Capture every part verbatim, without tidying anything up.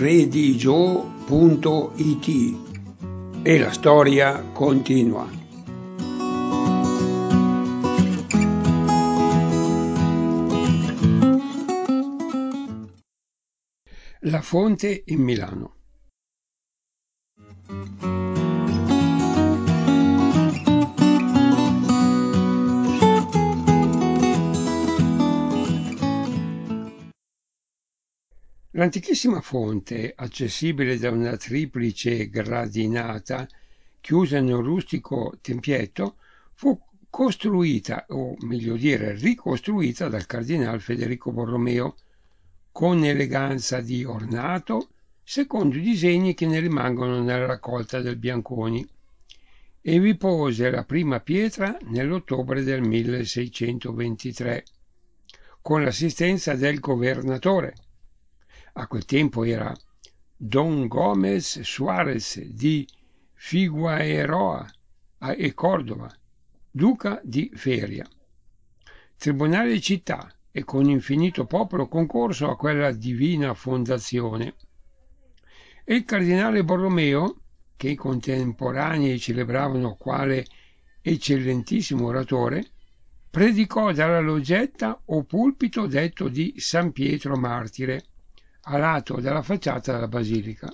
redigio punto it e la storia continua. La fonte in Milano. L'antichissima fonte, accessibile da una triplice gradinata chiusa in un rustico tempietto, fu costruita, o meglio dire ricostruita, dal cardinal Federico Borromeo con eleganza di ornato, secondo i disegni che ne rimangono nella raccolta del Bianconi, e vi pose la prima pietra nell'ottobre del milleseicentoventitré, con l'assistenza del governatore. A quel tempo era Don Gomez Suarez di Figueroa e Cordova, duca di Feria, tribunale di città, e con infinito popolo concorso a quella divina fondazione. E il cardinale Borromeo, che i contemporanei celebravano quale eccellentissimo oratore, predicò dalla loggetta o pulpito detto di San Pietro Martire, a lato della facciata della basilica.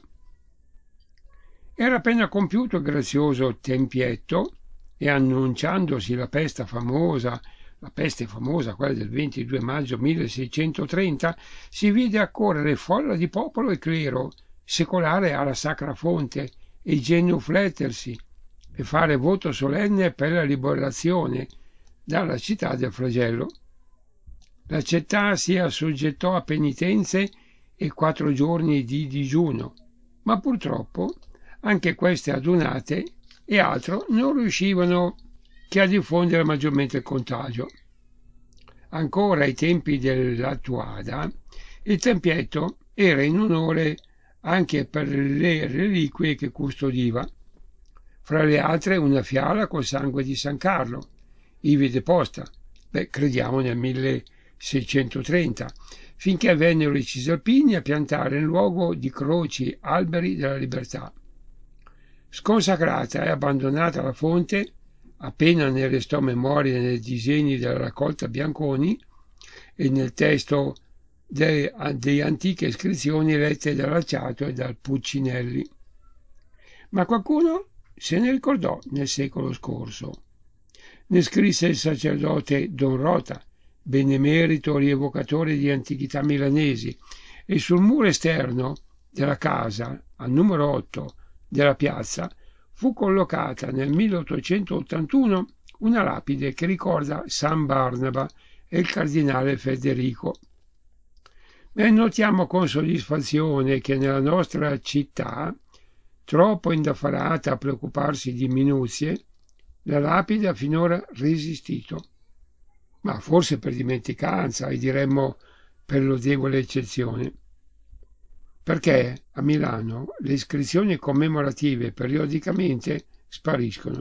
Era appena compiuto il grazioso tempietto e, annunciandosi la peste famosa, la peste famosa, quella del ventidue maggio milleseicentotrenta, si vide accorrere folla di popolo e clero secolare alla Sacra Fonte e genuflettersi e fare voto solenne per la liberazione dalla città del flagello. La città si assoggettò a penitenze e quattro giorni di digiuno, ma purtroppo anche queste adunate e altro non riuscivano che a diffondere maggiormente il contagio. Ancora ai tempi dell'Attuada il tempietto era in onore anche per le reliquie che custodiva, fra le altre una fiala col sangue di San Carlo, ivi deposta, beh, crediamo nel milleseicentotrenta, finché vennero i cisalpini a piantare in luogo di croci alberi della libertà. Sconsacrata e abbandonata la fonte, appena ne restò memoria nei disegni della raccolta Bianconi e nel testo delle, delle antiche iscrizioni lette dal Laciato e dal Puccinelli. Ma qualcuno se ne ricordò nel secolo scorso. Ne scrisse il sacerdote Don Rota, benemerito rievocatore di antichità milanesi, e sul muro esterno della casa, al numero otto della piazza, fu collocata nel milleottocentottantuno una lapide che ricorda San Barnaba e il cardinale Federico. E notiamo con soddisfazione che nella nostra città, troppo indaffarata a preoccuparsi di minuzie, la lapide ha finora resistito, ma forse per dimenticanza e diremmo per lodevole eccezione, perché a Milano le iscrizioni commemorative periodicamente spariscono.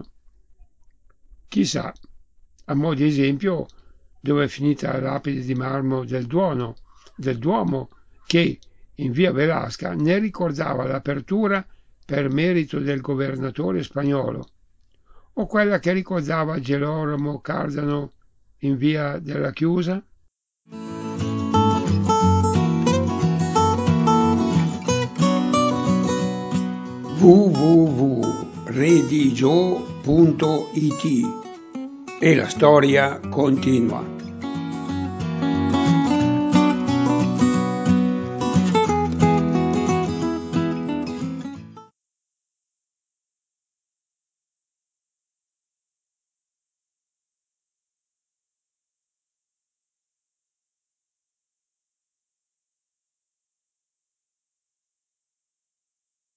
Chissà, a mo' di esempio, dove è finita la lapide di marmo del Duomo, del Duomo che, in via Velasca, ne ricordava l'apertura per merito del governatore spagnolo, o quella che ricordava Gerolamo Cardano in via della Chiusa? w w w punto redigio punto it e la storia continua.